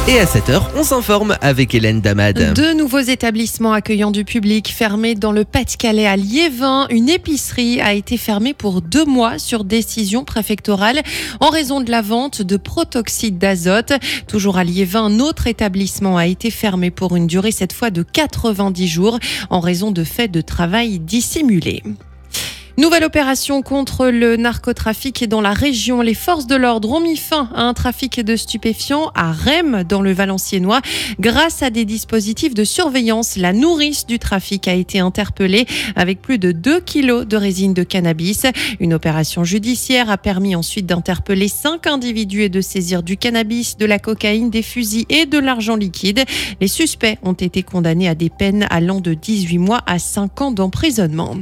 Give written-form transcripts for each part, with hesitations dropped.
Et à 7h, on s'informe avec Hélène Damad. Deux nouveaux établissements accueillant du public fermés dans le Pas-de-Calais à Liévin. Une épicerie a été fermée pour 2 mois sur décision préfectorale en raison de la vente de protoxyde d'azote. Toujours à Liévin, un autre établissement a été fermé pour une durée cette fois de 90 jours en raison de faits de travail dissimulés. Nouvelle opération contre le narcotrafic dans la région. Les forces de l'ordre ont mis fin à un trafic de stupéfiants à Rheims, dans le Valenciennois. Grâce à des dispositifs de surveillance, la nourrice du trafic a été interpellée avec plus de 2 kilos de résine de cannabis. Une opération judiciaire a permis ensuite d'interpeller 5 individus et de saisir du cannabis, de la cocaïne, des fusils et de l'argent liquide. Les suspects ont été condamnés à des peines allant de 18 mois à 5 ans d'emprisonnement.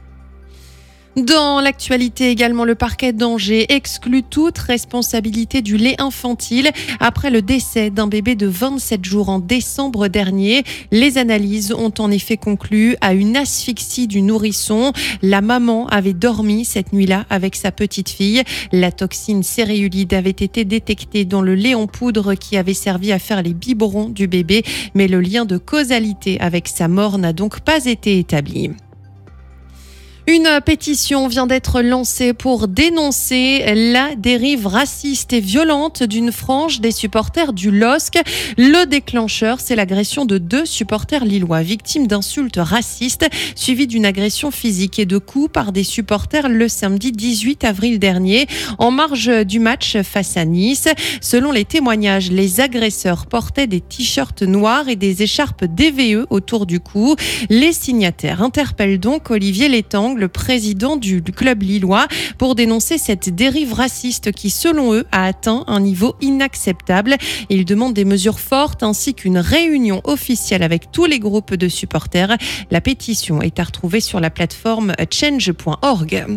Dans l'actualité également, le parquet d'Angers exclut toute responsabilité du lait infantile après le décès d'un bébé de 27 jours en décembre dernier. Les analyses ont en effet conclu à une asphyxie du nourrisson. La maman avait dormi cette nuit-là avec sa petite fille. La toxine céréulide avait été détectée dans le lait en poudre qui avait servi à faire les biberons du bébé, mais le lien de causalité avec sa mort n'a donc pas été établi. Une pétition vient d'être lancée pour dénoncer la dérive raciste et violente d'une frange des supporters du LOSC. Le déclencheur, c'est l'agression de 2 supporters lillois victimes d'insultes racistes suivies d'une agression physique et de coups par des supporters le samedi 18 avril dernier en marge du match face à Nice. Selon les témoignages, les agresseurs portaient des t-shirts noirs et des écharpes DVE autour du cou. Les signataires interpellent donc Olivier Létang, le président du club lillois, pour dénoncer cette dérive raciste qui, selon eux, a atteint un niveau inacceptable. Ils demandent des mesures fortes ainsi qu'une réunion officielle avec tous les groupes de supporters. La pétition est à retrouver sur la plateforme change.org.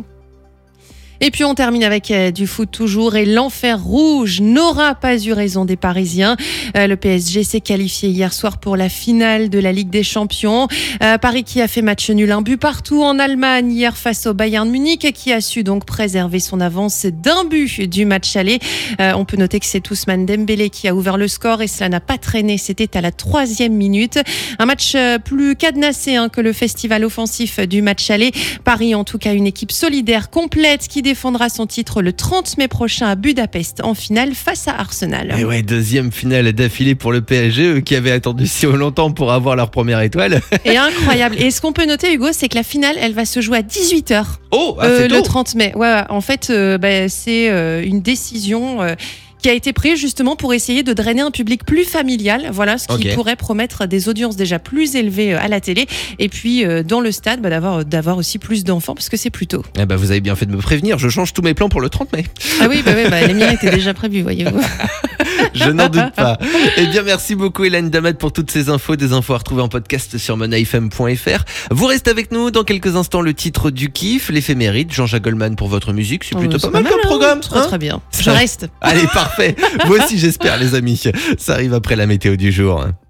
Et puis on termine avec du foot toujours et l'enfer rouge n'aura pas eu raison des Parisiens. Le PSG s'est qualifié hier soir pour la finale de la Ligue des Champions. Paris qui a fait match nul, 1 but partout en Allemagne hier face au Bayern Munich, qui a su donc préserver son avance d'1 but du match aller. On peut noter que c'est Ousmane Dembélé qui a ouvert le score et cela n'a pas traîné. C'était à la 3e minute. Un match plus cadenassé que le festival offensif du match aller. Paris en tout cas une équipe solidaire, complète, qui défendra son titre le 30 mai prochain à Budapest en finale face à Arsenal. Et ouais, 2e finale d'affilée pour le PSG, eux qui avaient attendu si longtemps pour avoir leur première étoile. Et incroyable. Et ce qu'on peut noter, Hugo, c'est que la finale, elle va se jouer à 18h. Oh, c'est tôt. Le 30 mai. Ouais, en fait, c'est une décision qui a été prise justement pour essayer de drainer un public plus familial, voilà, ce qui pourrait promettre des audiences déjà plus élevées à la télé, et puis dans le stade d'avoir aussi plus d'enfants parce que c'est plus tôt. Eh vous avez bien fait de me prévenir, je change tous mes plans pour le 30 mai. Ah oui, les miens étaient déjà prévus, voyez-vous. Je n'en doute pas. Eh bien, merci beaucoup Hélène Damad pour toutes ces infos. Des infos à retrouver en podcast sur moneyfm.fr. Vous restez avec nous dans quelques instants. Le titre du kiff, l'éphéméride, Jean-Jacques Goldman pour votre musique. C'est plutôt pas mal comme programme. Très bien. Je reste. Allez, parfait. Moi aussi j'espère les amis. Ça arrive après la météo du jour.